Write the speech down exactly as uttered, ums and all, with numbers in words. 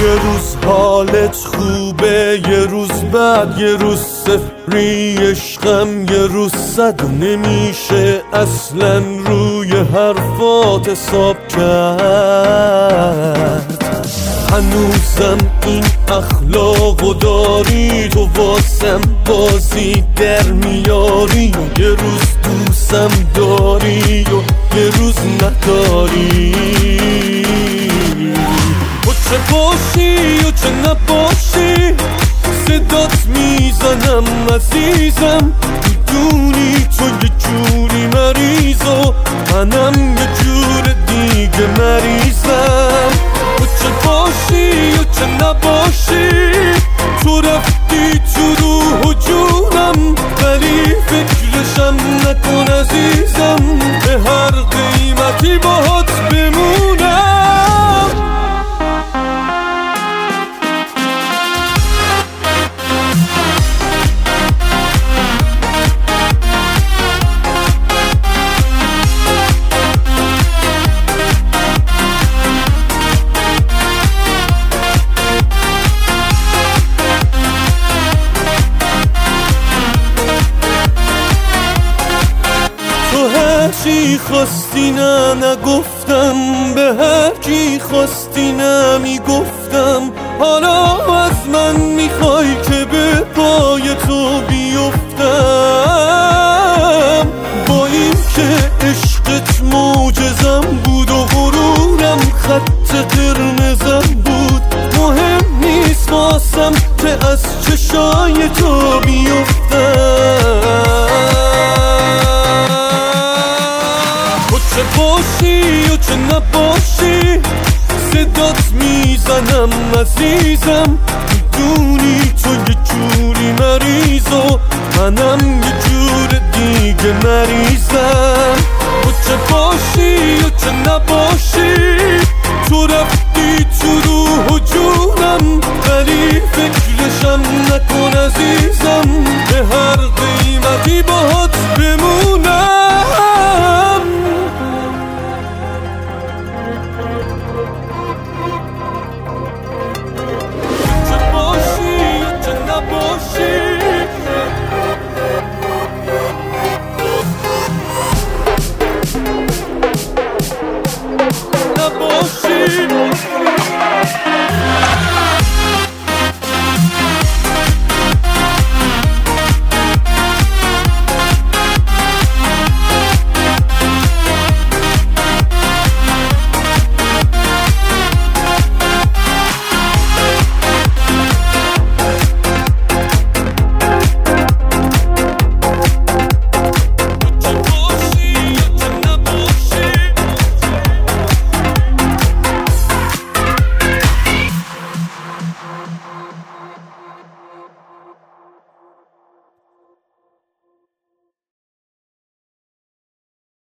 یه روز حالت خوبه، یه روز بعد، یه روز صفری عشقم، یه روز صد. نمیشه اصلا روی حرفات حساب کرد. هنوزم این اخلاقو داری، تو واسم بازی در میاری. یه روز دوستم داری و یه روز نداری. و چه باشی و چه نباشی صدات میزنم عزیزم. میدونی تو یه جوری مریض و منم یه جور دیگه مریضم. و چه باشی و چه نباشی تو رفتی تو روح و جونم، ولی فکرشم نکن عزیزم، به هر قیمتی باهات بمونم. چی خواستی نه نگفتم، به هر کی خواستی نمیگفتم. حالا از من میخوای که به پای تو بیفتم. با این که عشقت معجزم بود و غرورم خط قرمزم بود، مهم نیست واسم که از چشای تو بیفتم. چه باشی و چه نباشی صدات میزنم عزیزم. میدونی تو یه جوری مریض و منم یه جور دیگه مریضم. و چه باشی و چه نباشی تو رفتی تو